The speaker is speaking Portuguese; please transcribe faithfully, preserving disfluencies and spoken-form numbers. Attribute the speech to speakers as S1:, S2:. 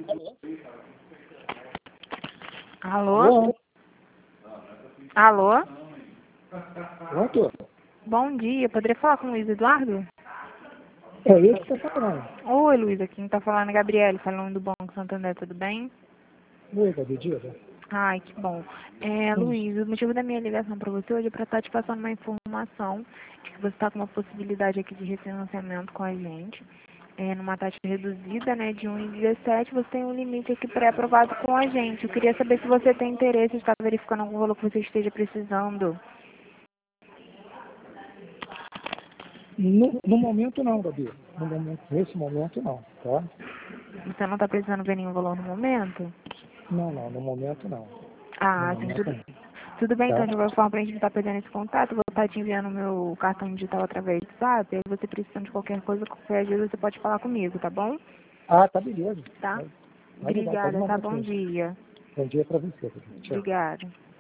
S1: Alô?
S2: Alô?
S1: Alô?
S2: Pronto?
S1: Bom dia, poderia falar com o Luiz Eduardo?
S2: É ele que está falando.
S1: Oi, Luiz, aqui quem tá falando é Gabriele, falando do Banco Santander, tudo bem?
S2: Oi, Gabi, diga.
S1: Ai, que bom. É,
S2: Hum.
S1: Luiz, o motivo da minha ligação para você hoje é para estar te passando uma informação de que você está com uma possibilidade aqui de refinanciamento com a gente. É, numa taxa reduzida, né, de um vírgula dezessete, você tem um limite aqui pré-aprovado com a gente. Eu queria saber se você tem interesse, está verificando algum valor que você esteja precisando.
S2: No, no momento não, Gabi. No momento, nesse momento não, tá?
S1: Você não está precisando ver nenhum valor no momento?
S2: Não, não, no momento não. No
S1: Ah, sim,
S2: momento
S1: tudo,
S2: não,
S1: tudo bem, então,
S2: tá?
S1: de qualquer forma, para a gente não estar perdendo esse contato, eu vou estar te enviando o meu cartão digital através do WhatsApp, aí você precisando de qualquer coisa, qualquer ajuda, você pode falar comigo, tá bom?
S2: Ah, tá beleza.
S1: Tá?
S2: Tá, tá legal, pode
S1: Obrigada, tá?
S2: mandar
S1: Bom
S2: sim.
S1: dia.
S2: Bom dia para você, Gabi. Tchau.
S1: Obrigada.